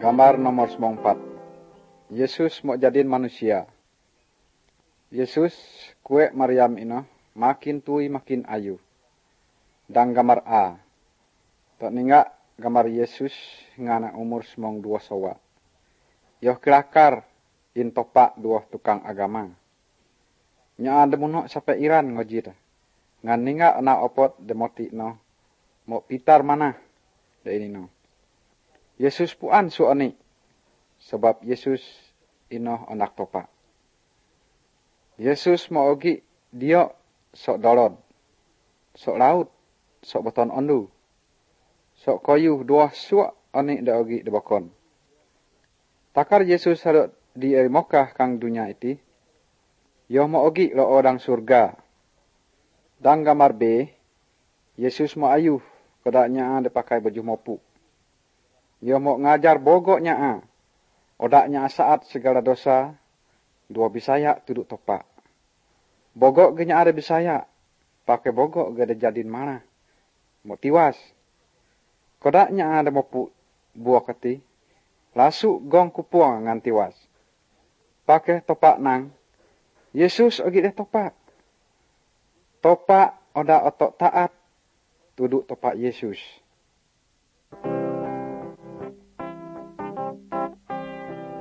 Gambar nomor 4. Yesus mau jadiin manusia. Yesus kue Maryam ino makin tui makin ayu. Dan gambar A. Tok ninga gambar Yesus ngana umur 2 sawa. Yoh kelakar in topak 2 tukang agama. Nya demuno sampai Iran ngojit. Ngan ninga na opot demoti no. Mau pitar mana? Da ini no. Yesus puan suoni. Sebab Yesus ino anak topak. Yesus mau ogi dia sok dolon. Sok laut. Sok beton ondu. Sok koyu 2 suak oni da ogi de bokon. Takar Yesus harus di Mokah kang dunia iti. Yo mau ogi lo orang surga. Dan gambar B. Yesus mau ayuh. Kodaknya de pakai baju mopu. Yo mau ngajar bogoknya Odaknya saat segala dosa. 2 bisaya tuduk topak. Bogok genya ada bisaya. Pakai bogok gede jadin mana. Mau tiwas. Kodaknya ada mopu buah keti. Lasu gong kupuang ngan tiwas. Pakai topak nang. Yesus ogi deh topak. Topak odak otok taat. Tuduk topak Yesus.